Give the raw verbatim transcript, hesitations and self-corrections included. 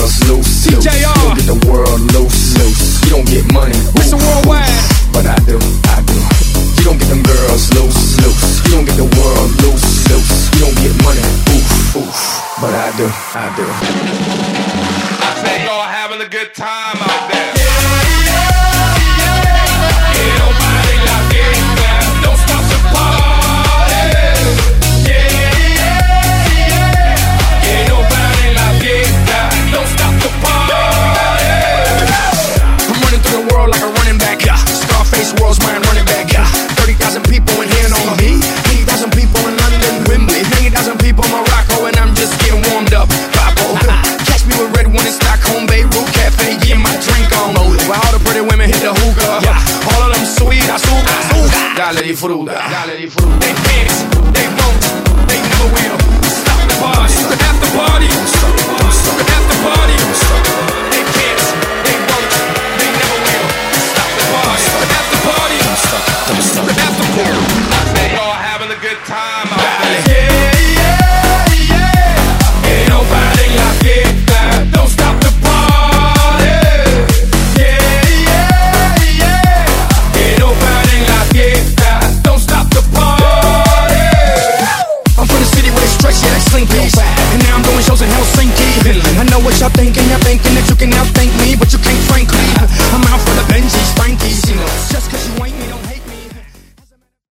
girls loose. T J R. You don't get the world loose. loose. You don't get money. Mister Worldwide. But I do, I do. You don't get them girls loose. loose. You don't get the world loose. loose. You don't get money. Oof, oof. But I do, I do. I say y'all having a good time out there. World's mine, running back, yeah. thirty thousand people in here on me. eighty thousand people in London, Wembley. ninety thousand people in Morocco, and I'm just getting warmed up. Papo, catch me with red one in Stockholm, Beirut Cafe, getting my drink on. While all the pretty women hit the hookah, yeah. All of them sweet, I suga. Dale di fruta, dale di fruta. They dance, they won't, they never will. Stop the party, the after party, the after party. They can't, they won't, they never will. Stop the party, the after party, the after party. I say y'all having a good time out there. Yeah, yeah, yeah. Ain't nobody like it. Don't stop the party. Yeah, yeah, yeah. Ain't nobody like it. Don't stop the party. I'm from the city where they stretch, yeah, they slinkies. And now I'm doing shows in Helsinki. I know what y'all thinking. Y'all thinking that you can outthink me, but you can't, frankly. I'm out for the Benji.